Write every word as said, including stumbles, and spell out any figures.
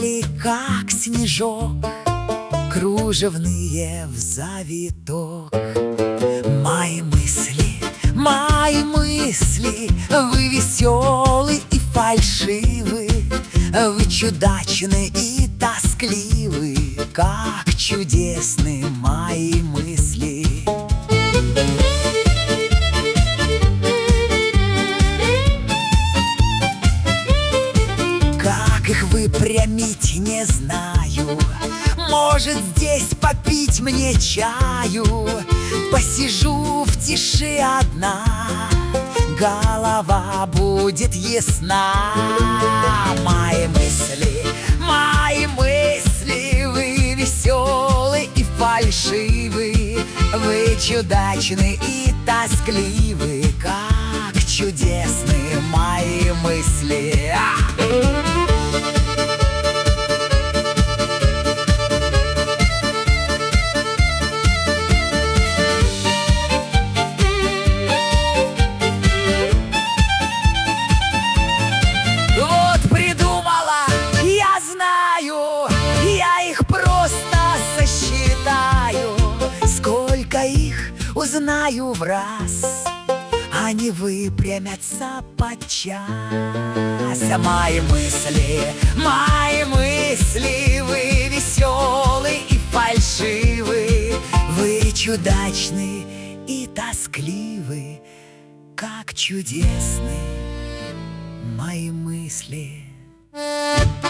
Падали, как снежок, кружевные в завиток. Мои мысли, мои мысли, вы веселы и фальшивы, вы чудачны и тоскливы, как чудесны мои мысли. Как их выпрямить, не знаю. Может, здесь попить мне чаю, посижу в тиши одна, голова будет ясна. Мои мысли, мои мысли, вы веселы и фальшивы, вы чудачны и тоскливы, как чудесны мои мысли. Узнаю в раз, они выпрямятся подчас. Мои мысли, мои мысли, вы веселы и фальшивы, вы чудачны и тоскливы, как чудесны мои мысли.